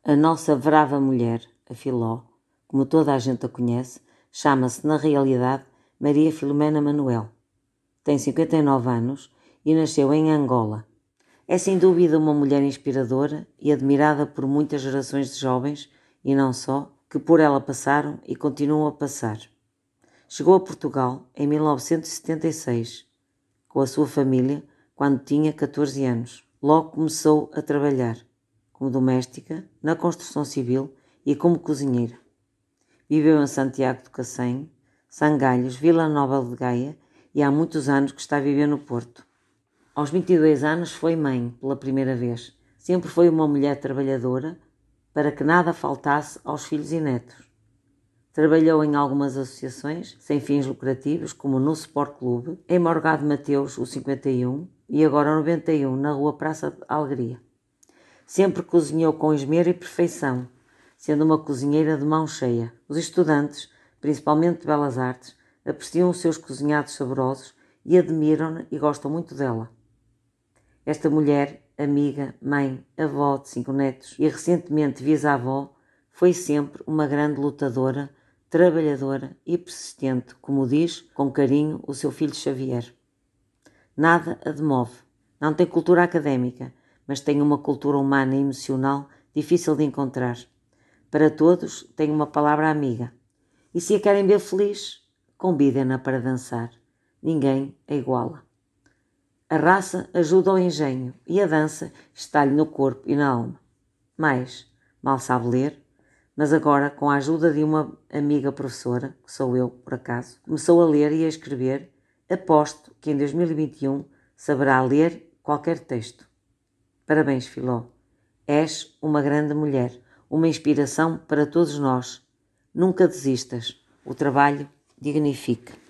A nossa brava mulher, a Filó, como toda a gente a conhece, chama-se, na realidade, Maria Filomena Manuel. Tem 59 anos e nasceu em Angola. É sem dúvida uma mulher inspiradora e admirada por muitas gerações de jovens, e não só, que por ela passaram e continuam a passar. Chegou a Portugal em 1976, com a sua família, quando tinha 14 anos. Logo começou a trabalhar como doméstica, na construção civil e como cozinheira. Viveu em Santiago do Cacém, Sangalhos, Vila Nova de Gaia e há muitos anos que está a viver no Porto. Aos 22 anos foi mãe pela primeira vez. Sempre foi uma mulher trabalhadora para que nada faltasse aos filhos e netos. Trabalhou em algumas associações sem fins lucrativos, como no Sport Clube, em Morgado Mateus, o 51, e agora o 91, na Rua Praça de Alegria. Sempre cozinhou com esmero e perfeição, sendo uma cozinheira de mão cheia. Os estudantes, principalmente de Belas Artes, apreciam os seus cozinhados saborosos e admiram-na e gostam muito dela. Esta mulher, amiga, mãe, avó de 5 netos e recentemente bisavó, foi sempre uma grande lutadora, trabalhadora e persistente, como diz com carinho o seu filho Xavier. Nada a demove. Não tem cultura académica, mas tem uma cultura humana e emocional difícil de encontrar. Para todos, tem uma palavra amiga. E se a querem ver feliz, convidem-na para dançar. Ninguém a iguala. A raça ajuda ao engenho e a dança está-lhe no corpo e na alma. Mais, mal sabe ler, mas agora, com a ajuda de uma amiga professora, que sou eu, por acaso, começou a ler e a escrever. Aposto que em 2021 saberá ler qualquer texto. Parabéns, Filó. És uma grande mulher, uma inspiração para todos nós. Nunca desistas. O trabalho dignifica.